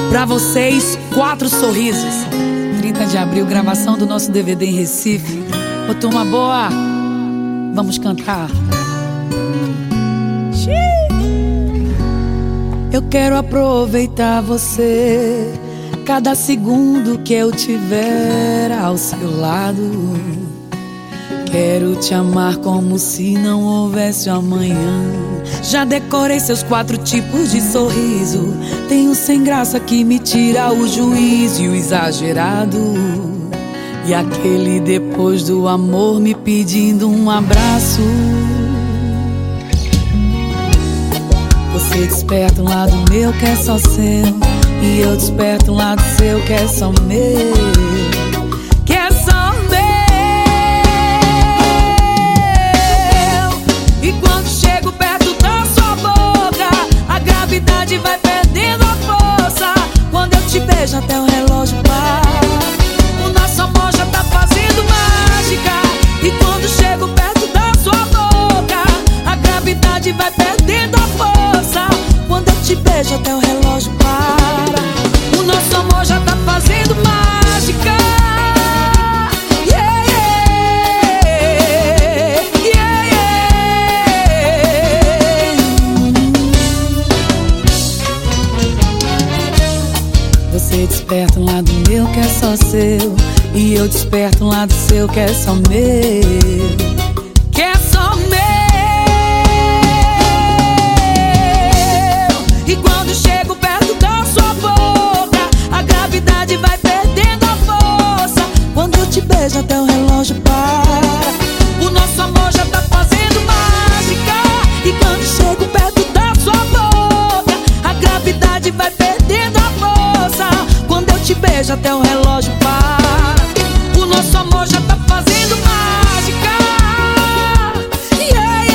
Pra vocês, 4 sorrisos. 30 de abril, gravação do nosso DVD em Recife. Ô turma boa, vamos cantar. Eu quero aproveitar você, cada segundo que eu tiver ao seu lado. Quero te amar como se não houvesse amanhã. Já decorei seus 4 tipos de sorriso. Tem o sem graça que me tira o juízo, e o exagerado, e aquele depois do amor me pedindo um abraço. Você desperta um lado meu que é só seu, e eu desperto um lado seu que é só meu, que é só meu. E quando chego perto da sua boca, a gravidade vai perdendo a força. Quando eu te beijo até o relógio para, o nosso amor já tá fazendo mágica. E quando chego perto da sua boca, a gravidade vai perdendo a força. Quando eu te beijo até o relógio para, o nosso amor já tá fazendo mágica. Yeah, yeah, yeah, yeah. Você desperta um lado meu que é só seu, e eu desperto um lado seu que é só meu, que é só meu. E quando chego perto da sua boca, a gravidade vai perdendo a força. Quando eu te beijo até o relógio para, o nosso amor já tá fazendo mágica. E quando chego perto da sua boca, a gravidade vai perdendo a força. Quando eu te beijo até o relógio para, o nosso amor já tá fazendo mágica. Yeah,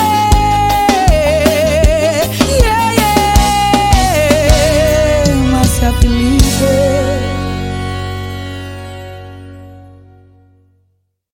yeah, yeah, yeah. Márcia Felipe.